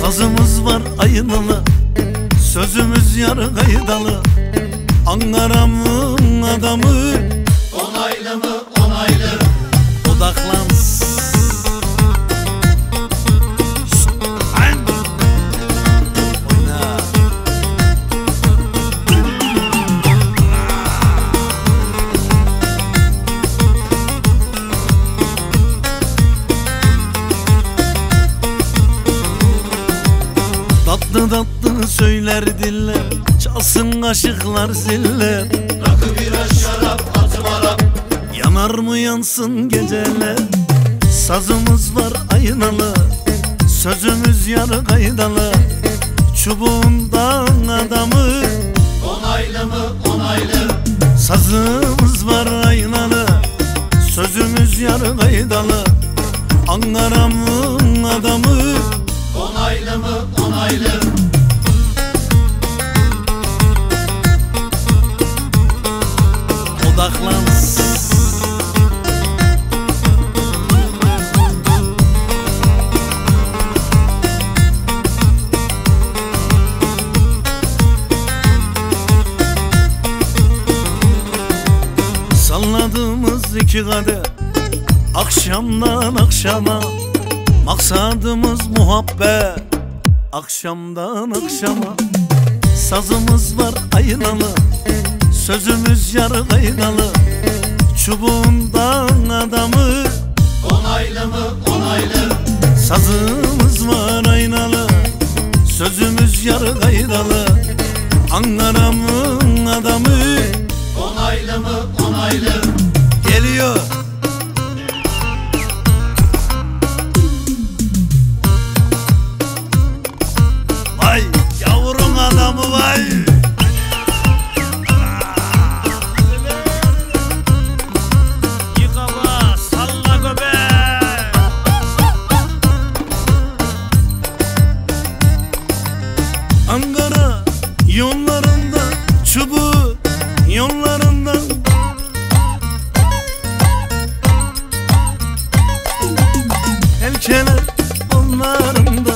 Sazımız var aynalı, sözümüz yarı kaydalı. Ankara'mın adamı, onaylı mı onaylı? Odaklan. Tatlı tatlı söyler diller, çalsın aşıklar ziller. Rakı bira şarap atım Arap, Yanar mı yansın geceler. Sazımız var aynalı, sözümüz yarı kaydalı. Çubuğundan adamı, onaylı mı onaylı? sazımız var aynalı, sözümüz yarı kaydalı. Ankara'mın adamı, Onaylı mı onaylı? odaklan. Salladığımız iki kadeh akşamdan akşama, maksadımız muhabbet akşamdan akşama. Sazımız var aynalı, sözümüz yarı kaynalı. Çubuğundan adamı, Onaylı mı onaylı? sazımız var aynalı, sözümüz yarı kaynalı. Ankara'mın adamı, Onaylı mı onaylı? geliyor. Vay yavrun adamı vay. Yıkama salla göbek. Ankara yollarında, çubuğu yollarında. Elkeler onlarında.